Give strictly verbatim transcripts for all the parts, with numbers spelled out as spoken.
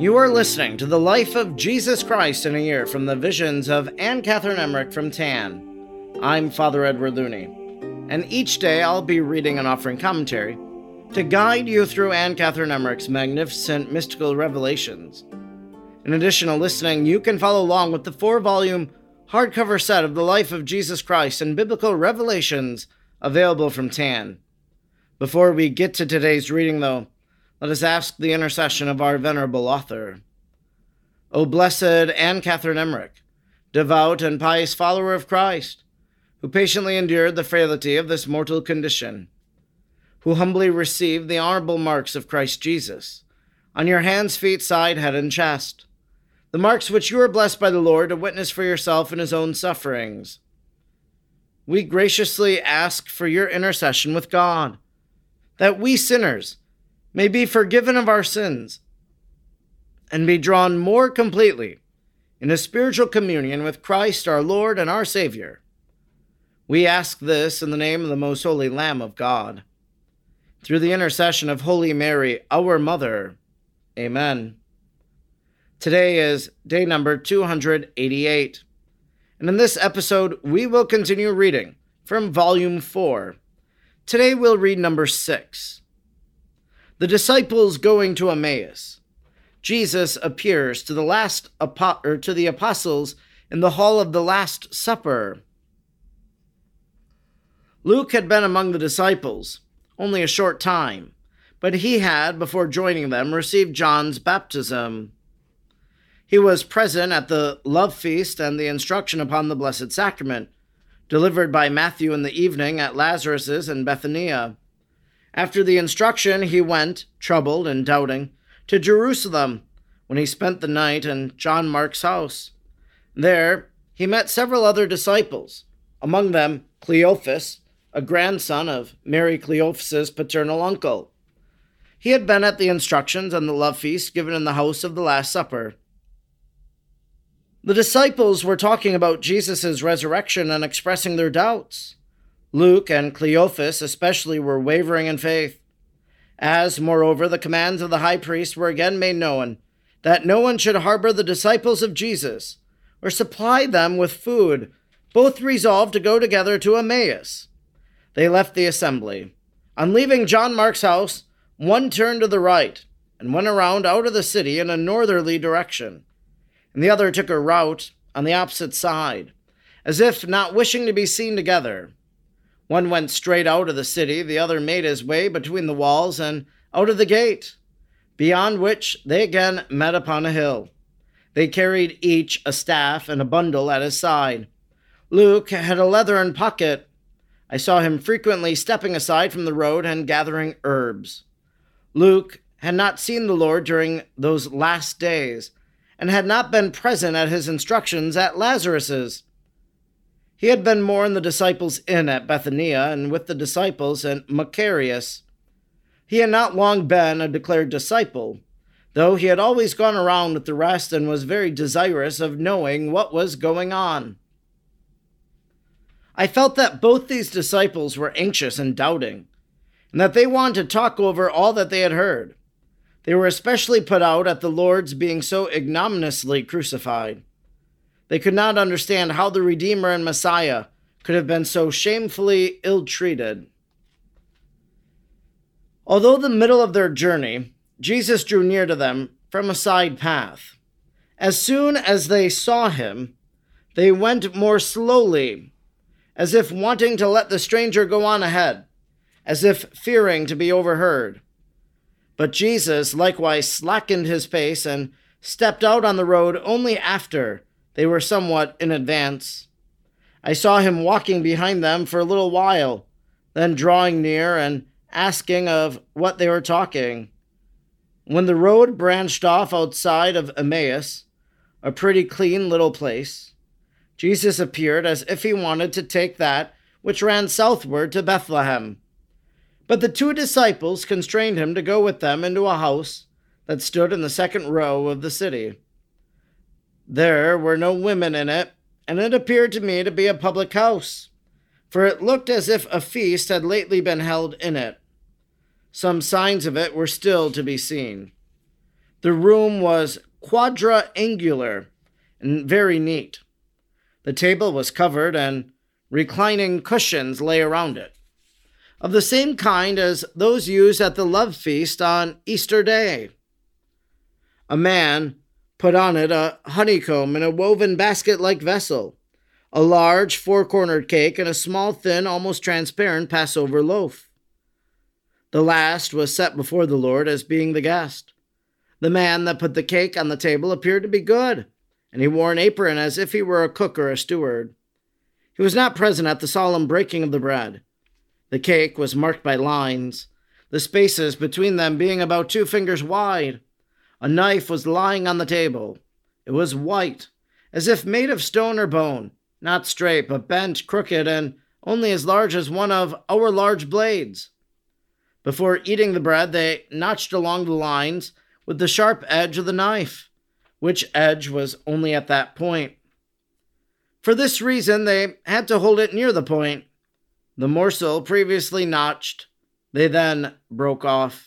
You are listening to the Life of Jesus Christ in a Year from the Visions of Anne Catherine Emmerich from Tann. I'm Father Edward Looney, and each day I'll be reading and offering commentary to guide you through Anne Catherine Emmerich's magnificent mystical revelations. In addition to listening, you can follow along with the four-volume hardcover set of the Life of Jesus Christ and Biblical Revelations available from Tann. Before we get to today's reading, though, let us ask the intercession of our venerable author. O blessed Anne Catherine Emmerich, devout and pious follower of Christ, who patiently endured the frailty of this mortal condition, who humbly received the honorable marks of Christ Jesus, on your hands, feet, side, head, and chest, the marks which you are blessed by the Lord to witness for yourself in his own sufferings. We graciously ask for your intercession with God, that we sinners may be forgiven of our sins and be drawn more completely into spiritual communion with Christ our Lord and our Savior. We ask this in the name of the most holy Lamb of God, through the intercession of Holy Mary, our Mother. Amen. Today is day number two hundred eighty-eight, and in this episode we will continue reading from Volume four. Today we'll read number six. The disciples going to Emmaus. Jesus appears to the last apo- or to the apostles in the hall of the Last Supper. Luke had been among the disciples only a short time, but he had, before joining them, received John's baptism. He was present at the love feast and the instruction upon the Blessed Sacrament, delivered by Matthew in the evening at Lazarus's in Bethania. After the instruction, he went, troubled and doubting, to Jerusalem, when he spent the night in John Mark's house. There, he met several other disciples, among them Cleophas, a grandson of Mary Cleophas's paternal uncle. He had been at the instructions and the love feast given in the house of the Last Supper. The disciples were talking about Jesus' resurrection and expressing their doubts. Luke and Cleophas especially were wavering in faith, as, moreover, the commands of the high priest were again made known, that no one should harbor the disciples of Jesus, or supply them with food. Both resolved to go together to Emmaus. They left the assembly. On leaving John Mark's house, one turned to the right, and went around out of the city in a northerly direction, and the other took a route on the opposite side, as if not wishing to be seen together. One went straight out of the city, the other made his way between the walls and out of the gate, beyond which they again met upon a hill. They carried each a staff and a bundle at his side. Luke had a leathern pocket. I saw him frequently stepping aside from the road and gathering herbs. Luke had not seen the Lord during those last days, and had not been present at his instructions at Lazarus's. He had been more in the disciples' inn at Bethania and with the disciples in Macarius. He had not long been a declared disciple, though he had always gone around with the rest and was very desirous of knowing what was going on. I felt that both these disciples were anxious and doubting, and that they wanted to talk over all that they had heard. They were especially put out at the Lord's being so ignominiously crucified. They could not understand how the Redeemer and Messiah could have been so shamefully ill-treated. Although the middle of their journey, Jesus drew near to them from a side path. As soon as they saw him, they went more slowly, as if wanting to let the stranger go on ahead, as if fearing to be overheard. But Jesus likewise slackened his pace and stepped out on the road only after they were somewhat in advance. I saw him walking behind them for a little while, then drawing near and asking of what they were talking. When the road branched off outside of Emmaus, a pretty clean little place, Jesus appeared as if he wanted to take that which ran southward to Bethlehem. But the two disciples constrained him to go with them into a house that stood in the second row of the city. There were no women in it, and it appeared to me to be a public house, for it looked as if a feast had lately been held in it. Some signs of it were still to be seen. The room was quadrangular and very neat. The table was covered, and reclining cushions lay around it, of the same kind as those used at the love feast on Easter Day. A man put on it a honeycomb in a woven basket-like vessel, a large four-cornered cake, and a small, thin, almost transparent Passover loaf. The last was set before the Lord as being the guest. The man that put the cake on the table appeared to be good, and he wore an apron as if he were a cook or a steward. He was not present at the solemn breaking of the bread. The cake was marked by lines, the spaces between them being about two fingers wide. A knife was lying on the table. It was white, as if made of stone or bone, not straight, but bent, crooked, and only as large as one of our large blades. Before eating the bread, they notched along the lines with the sharp edge of the knife, which edge was only at that point. For this reason, they had to hold it near the point. The morsel previously notched, they then broke off.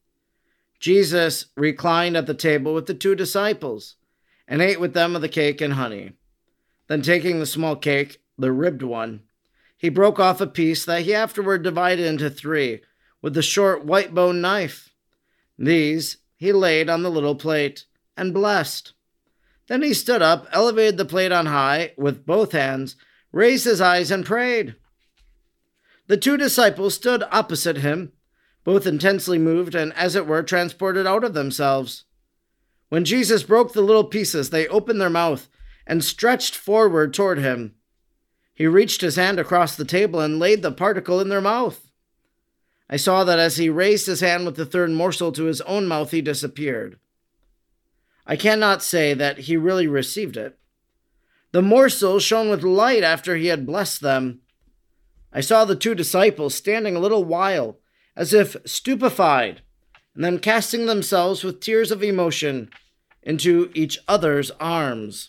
Jesus reclined at the table with the two disciples, and ate with them of the cake and honey. Then taking the small cake, the ribbed one, he broke off a piece that he afterward divided into three, with the short white bone knife. These he laid on the little plate, and blessed. Then he stood up, elevated the plate on high, with both hands, raised his eyes, and prayed. The two disciples stood opposite him, both intensely moved and, as it were, transported out of themselves. When Jesus broke the little pieces, they opened their mouth and stretched forward toward him. He reached his hand across the table and laid the particle in their mouth. I saw that as he raised his hand with the third morsel to his own mouth, he disappeared. I cannot say that he really received it. The morsel shone with light after he had blessed them. I saw the two disciples standing a little while, as if stupefied, and then casting themselves with tears of emotion into each other's arms.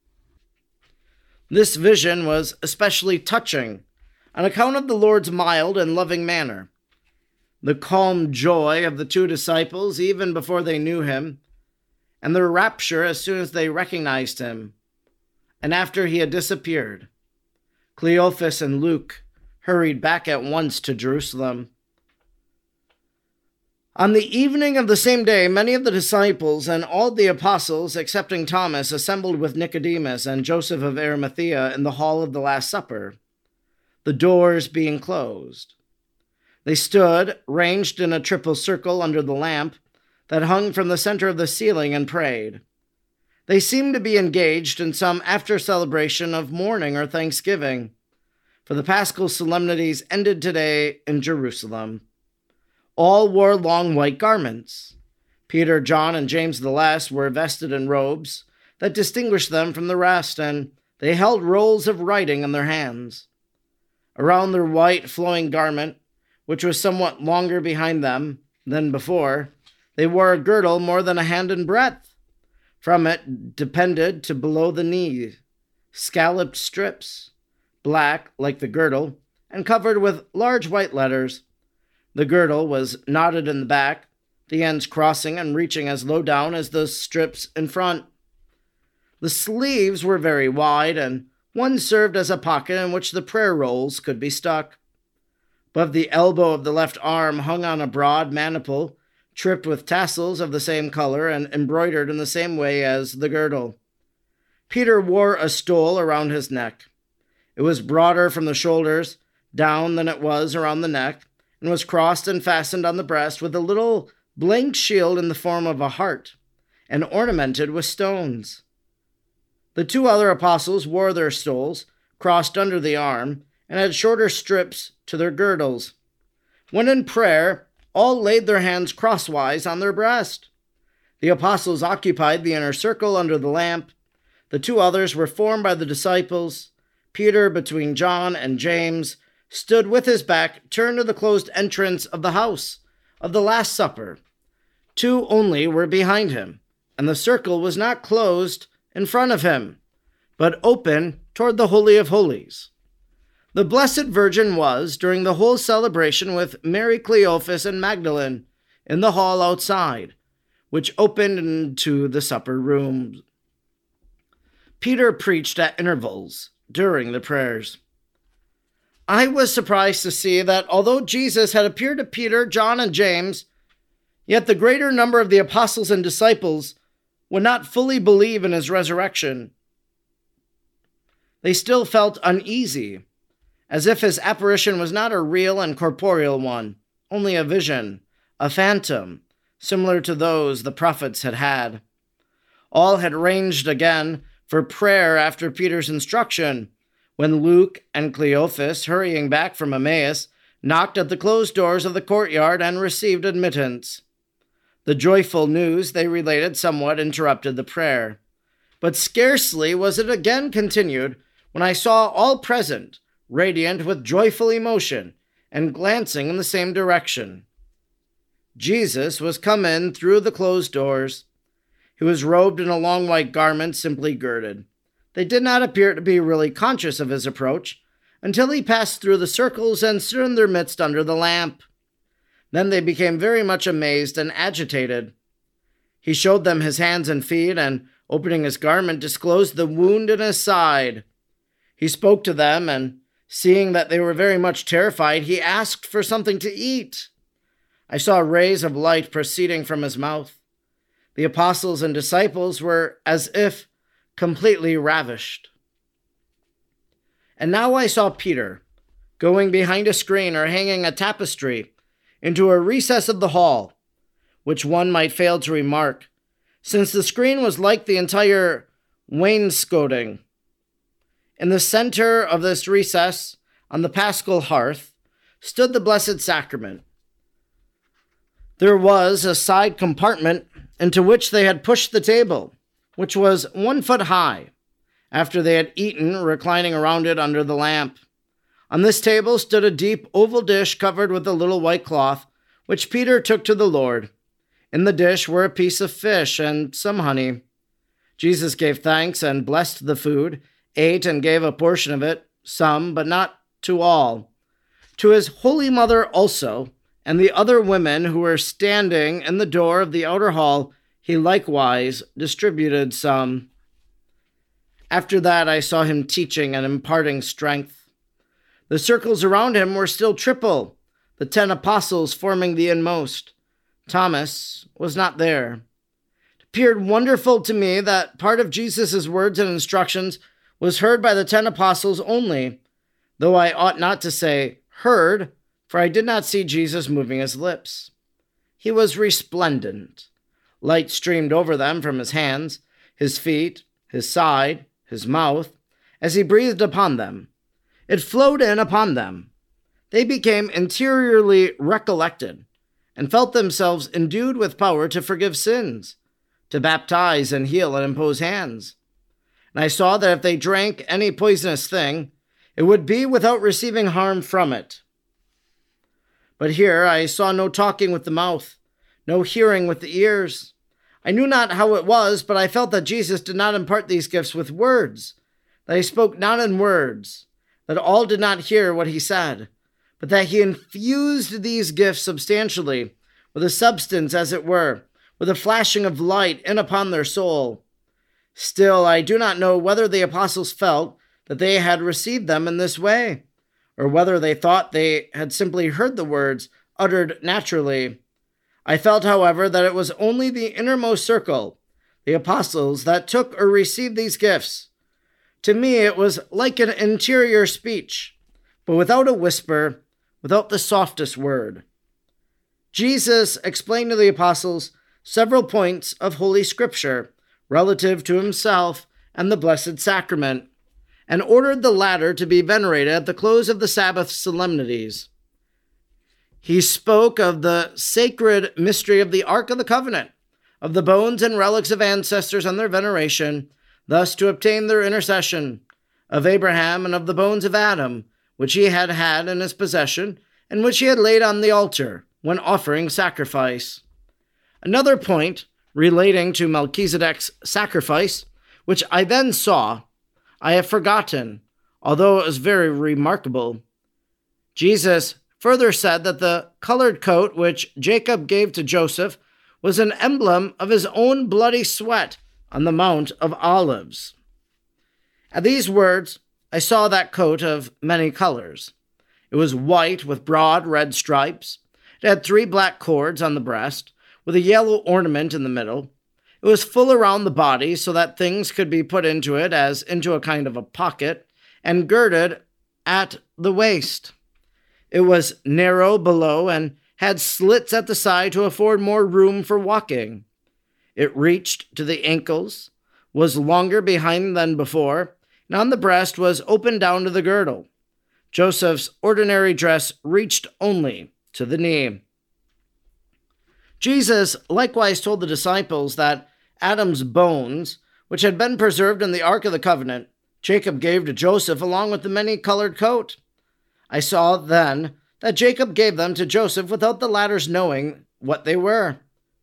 This vision was especially touching on account of the Lord's mild and loving manner. The calm joy of the two disciples even before they knew him, and their rapture as soon as they recognized him, and after he had disappeared. Cleophas and Luke hurried back at once to Jerusalem. On the evening of the same day, many of the disciples and all the apostles, excepting Thomas, assembled with Nicodemus and Joseph of Arimathea in the hall of the Last Supper, the doors being closed. They stood, ranged in a triple circle under the lamp that hung from the center of the ceiling, and prayed. They seemed to be engaged in some after-celebration of mourning or thanksgiving, for the Paschal solemnities ended today in Jerusalem. All wore long white garments. Peter, John, and James the less were vested in robes that distinguished them from the rest, and they held rolls of writing in their hands. Around their white flowing garment, which was somewhat longer behind them than before, they wore a girdle more than a hand in breadth. From it depended to below the knee scalloped strips, black like the girdle, and covered with large white letters. The girdle was knotted in the back, the ends crossing and reaching as low down as the strips in front. The sleeves were very wide, and one served as a pocket in which the prayer rolls could be stuck. Above the elbow of the left arm hung on a broad maniple, tripped with tassels of the same color and embroidered in the same way as the girdle. Peter wore a stole around his neck. It was broader from the shoulders down than it was around the neck, and was crossed and fastened on the breast with a little blank shield in the form of a heart, and ornamented with stones. The two other apostles wore their stoles, crossed under the arm, and had shorter strips to their girdles. When in prayer, all laid their hands crosswise on their breast. The apostles occupied the inner circle under the lamp. The two others were formed by the disciples. Peter, between John and James, stood with his back turned to the closed entrance of the house of the Last Supper. Two only were behind him, and the circle was not closed in front of him, but open toward the Holy of Holies. The Blessed Virgin was, during the whole celebration, with Mary Cleophas and Magdalene in the hall outside, which opened into the supper room. Peter preached at intervals during the prayers. I was surprised to see that although Jesus had appeared to Peter, John, and James, yet the greater number of the apostles and disciples would not fully believe in his resurrection. They still felt uneasy, as if his apparition was not a real and corporeal one, only a vision, a phantom, similar to those the prophets had had. All had ranged again for prayer after Peter's instruction, when Luke and Cleophas, hurrying back from Emmaus, knocked at the closed doors of the courtyard and received admittance. The joyful news they related somewhat interrupted the prayer. But scarcely was it again continued when I saw all present, radiant with joyful emotion, and glancing in the same direction. Jesus was come in through the closed doors. He was robed in a long white garment simply girded. They did not appear to be really conscious of his approach until he passed through the circles and stood in their midst under the lamp. Then they became very much amazed and agitated. He showed them his hands and feet, and, opening his garment, disclosed the wound in his side. He spoke to them, and, seeing that they were very much terrified, he asked for something to eat. I saw rays of light proceeding from his mouth. The apostles and disciples were as if completely ravished. And now I saw Peter, going behind a screen or hanging a tapestry, into a recess of the hall, which one might fail to remark, since the screen was like the entire wainscoting. In the center of this recess, on the paschal hearth, stood the Blessed Sacrament. There was a side compartment into which they had pushed the table, which was one foot high, after they had eaten, reclining around it under the lamp. On this table stood a deep oval dish covered with a little white cloth, which Peter took to the Lord. In the dish were a piece of fish and some honey. Jesus gave thanks and blessed the food, ate and gave a portion of it, some, but not to all. To his holy mother also, and the other women who were standing in the door of the outer hall, he likewise distributed some. After that I saw him teaching and imparting strength. The circles around him were still triple, the ten apostles forming the inmost. Thomas was not there. It appeared wonderful to me that part of Jesus' words and instructions was heard by the ten apostles only, though I ought not to say heard, for I did not see Jesus moving his lips. He was resplendent. Light streamed over them from his hands, his feet, his side, his mouth, as he breathed upon them. It flowed in upon them. They became interiorly recollected, and felt themselves endued with power to forgive sins, to baptize and heal and impose hands. And I saw that if they drank any poisonous thing, it would be without receiving harm from it. But here I saw no talking with the mouth, no hearing with the ears. I knew not how it was, but I felt that Jesus did not impart these gifts with words, that he spoke not in words, that all did not hear what he said, but that he infused these gifts substantially, with a substance as it were, with a flashing of light in upon their soul. Still, I do not know whether the apostles felt that they had received them in this way, or whether they thought they had simply heard the words uttered naturally. I felt, however, that it was only the innermost circle, the apostles, that took or received these gifts. To me, it was like an interior speech, but without a whisper, without the softest word. Jesus explained to the apostles several points of Holy Scripture relative to himself and the Blessed Sacrament, and ordered the latter to be venerated at the close of the Sabbath solemnities. He spoke of the sacred mystery of the Ark of the Covenant, of the bones and relics of ancestors and their veneration, thus to obtain their intercession, of Abraham and of the bones of Adam, which he had had in his possession, and which he had laid on the altar when offering sacrifice. Another point relating to Melchizedek's sacrifice, which I then saw, I have forgotten, although it was very remarkable. Jesus further said that the colored coat which Jacob gave to Joseph was an emblem of his own bloody sweat on the Mount of Olives. At these words, I saw that coat of many colors. It was white with broad red stripes. It had three black cords on the breast, with a yellow ornament in the middle. It was full around the body so that things could be put into it as into a kind of a pocket, and girded at the waist. It was narrow below and had slits at the side to afford more room for walking. It reached to the ankles, was longer behind than before, and on the breast was open down to the girdle. Joseph's ordinary dress reached only to the knee. Jesus likewise told the disciples that Adam's bones, which had been preserved in the Ark of the Covenant, Jacob gave to Joseph along with the many-colored coat. I saw then that Jacob gave them to Joseph without the latter's knowing what they were.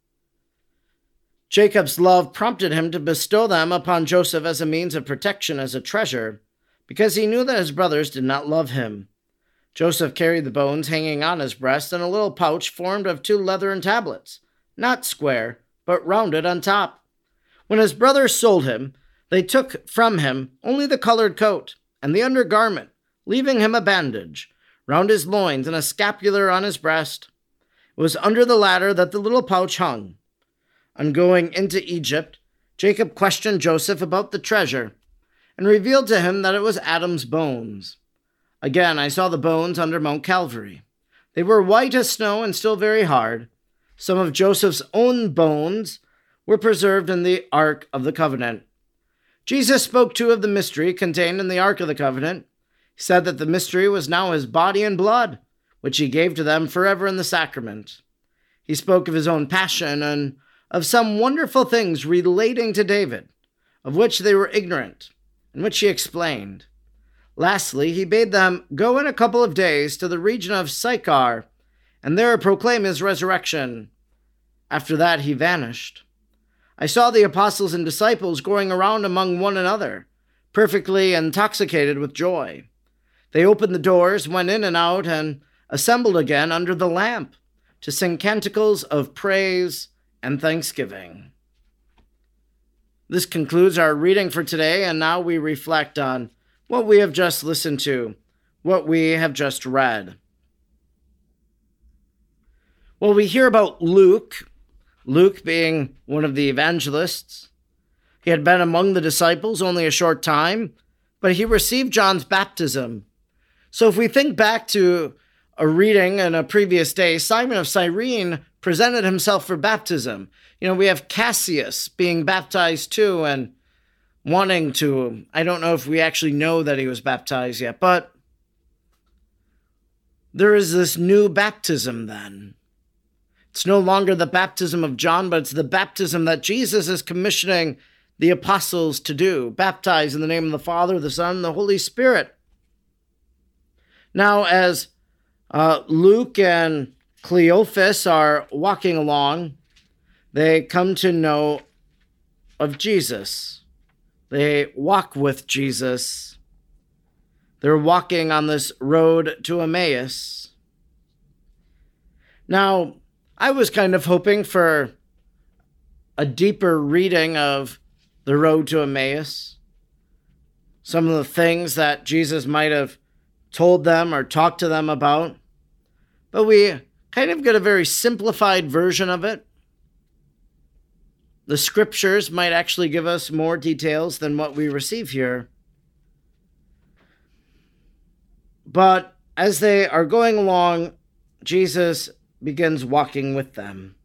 Jacob's love prompted him to bestow them upon Joseph as a means of protection, as a treasure, because he knew that his brothers did not love him. Joseph carried the bones hanging on his breast in a little pouch formed of two leathern tablets, not square, but rounded on top. When his brothers sold him, they took from him only the colored coat and the undergarment, leaving him a bandage round his loins and a scapular on his breast. It was under the latter that the little pouch hung. On going into Egypt, Jacob questioned Joseph about the treasure and revealed to him that it was Adam's bones. Again, I saw the bones under Mount Calvary. They were white as snow and still very hard. Some of Joseph's own bones were preserved in the Ark of the Covenant. Jesus spoke too of the mystery contained in the Ark of the Covenant. He said that the mystery was now his body and blood, which he gave to them forever in the sacrament. He spoke of his own passion and of some wonderful things relating to David, of which they were ignorant, and which he explained. Lastly, he bade them go in a couple of days to the region of Sychar, and there proclaim his resurrection. After that he vanished. I saw the apostles and disciples going around among one another, perfectly intoxicated with joy. They opened the doors, went in and out, and assembled again under the lamp to sing canticles of praise and thanksgiving. This concludes our reading for today, and now we reflect on what we have just listened to, what we have just read. Well, we hear about Luke, Luke being one of the evangelists. He had been among the disciples only a short time, but he received John's baptism. So if we think back to a reading in a previous day, Simon of Cyrene presented himself for baptism. You know, we have Cassius being baptized too, and wanting to. I don't know if we actually know that he was baptized yet, but there is this new baptism then. It's no longer the baptism of John, but it's the baptism that Jesus is commissioning the apostles to do. Baptize in the name of the Father, the Son, and the Holy Spirit. Now, as uh, Luke and Cleophas are walking along, they come to know of Jesus. They walk with Jesus. They're walking on this road to Emmaus. Now, I was kind of hoping for a deeper reading of the road to Emmaus. Some of the things that Jesus might have told them or talked to them about. But we kind of get a very simplified version of it. The scriptures might actually give us more details than what we receive here. But as they are going along, Jesus begins walking with them.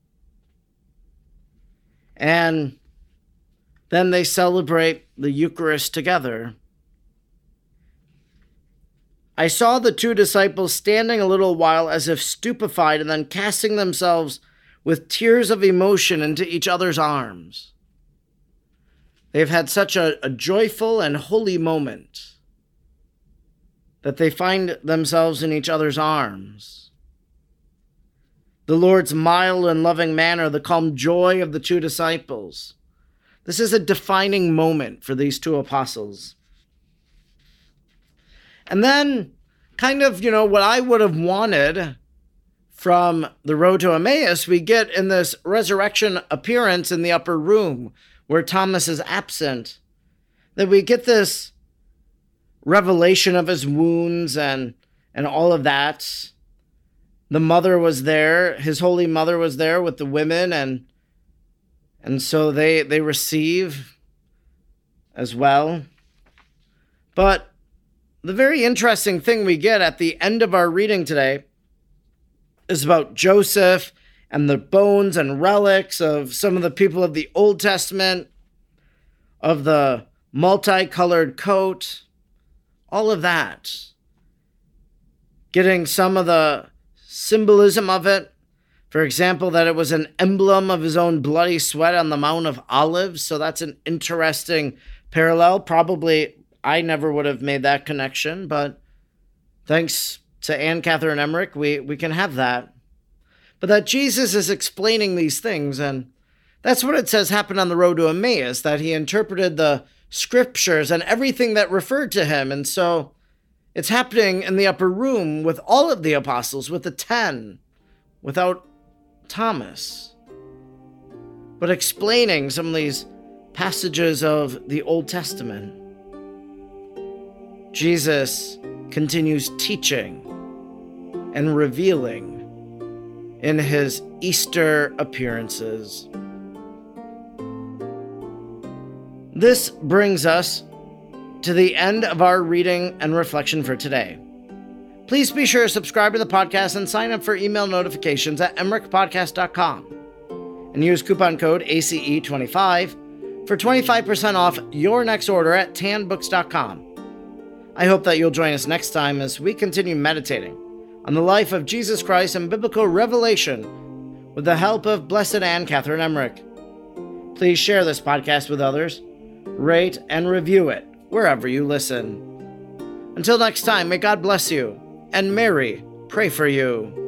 And then they celebrate the Eucharist together. I saw the two disciples standing a little while as if stupefied, and then casting themselves with tears of emotion into each other's arms. They've had such a, a joyful and holy moment that they find themselves in each other's arms. The Lord's mild and loving manner, the calm joy of the two disciples. This is a defining moment for these two apostles. And then, kind of, you know, what I would have wanted from the road to Emmaus, we get in this resurrection appearance in the upper room where Thomas is absent, that we get this revelation of his wounds and, and all of that. The mother was there, his holy mother was there with the women, and and so they, they receive as well. But the very interesting thing we get at the end of our reading today is about Joseph and the bones and relics of some of the people of the Old Testament, of the multicolored coat, all of that. Getting some of the symbolism of it. For example, that it was an emblem of his own bloody sweat on the Mount of Olives. So that's an interesting parallel. Probably I never would have made that connection, but thanks to Anne Catherine Emmerich, we, we can have that. But that Jesus is explaining these things, and that's what it says happened on the road to Emmaus, that he interpreted the scriptures and everything that referred to him. And so it's happening in the upper room with all of the apostles, with the ten, without Thomas, but explaining some of these passages of the Old Testament. Jesus continues teaching and revealing in his Easter appearances. This brings us to the end of our reading and reflection for today. Please be sure to subscribe to the podcast and sign up for email notifications at emmerich podcast dot com and use coupon code A C E twenty-five for twenty-five percent off your next order at tan books dot com. I hope that you'll join us next time as we continue meditating on the life of Jesus Christ and biblical revelation with the help of Blessed Anne Catherine Emmerich. Please share this podcast with others, rate and review it wherever you listen. Until next time, may God bless you, and Mary pray for you.